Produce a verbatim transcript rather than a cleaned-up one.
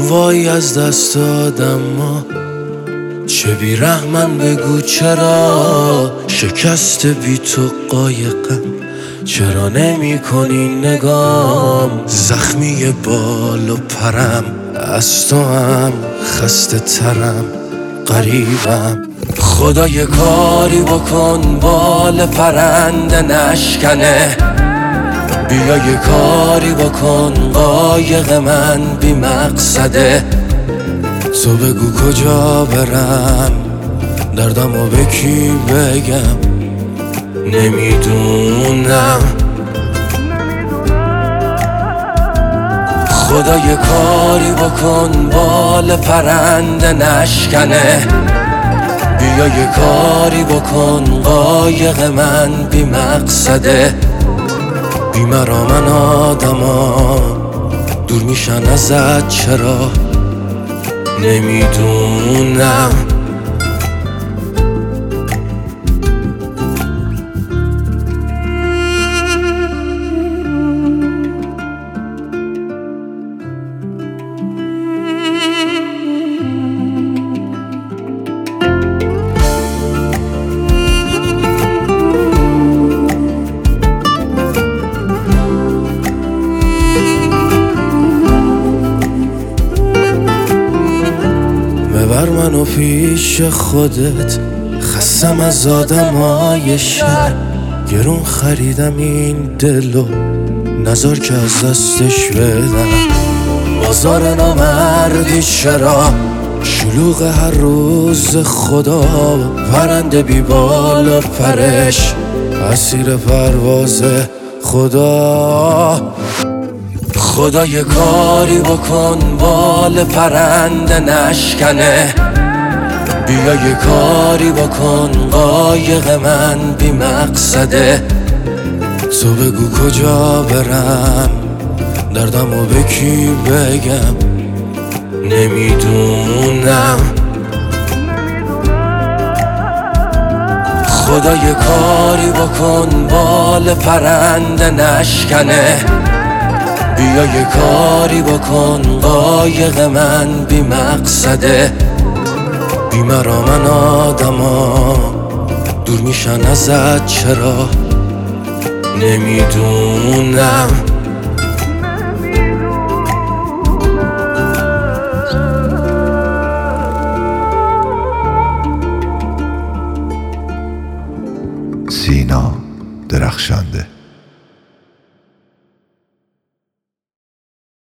وای از دست دادم ما چه بیرحمن بگو چرا شکست بی تو قایقم، چرا نمی کنی نگام زخمی بال و پرم، از تو هم خسته ترم غریبم. خدا یه کاری بکن بال پرنده نشکنه، بیا یه کاری بکن قایق من بی مقصده. تو بگو کجا برم دردمو به کی بگم، نمیدونم. خدا یه کاری بکن بال پرنده نشکنه، بیا یه کاری بکن قایق من بی مقصده. بی مرا من آدما دور میشن ازت چرا، نمیدونم. ببر منو پیش خودت، خستم از آدمای شهر، گرون خریدم این دلو نزار که از دستش بدم. بازار نامردی چرا شلوغ هر روز خدا، پرنده بی بال و پرش اسیر پرواز خدا. خدا یه کاری بکن بال پرنده نشکنه، بیا یه کاری بکن قایق من بی مقصده. تو بگو کجا برم دردمو به کی بگم، نمیدونم. خدا یه کاری بکن بال پرنده نشکنه، بیا یه کاری بکن قایق من بی مقصده. بی مرا من آدما دور میشن ازت چرا، نمیدونم. سینا درخشنده.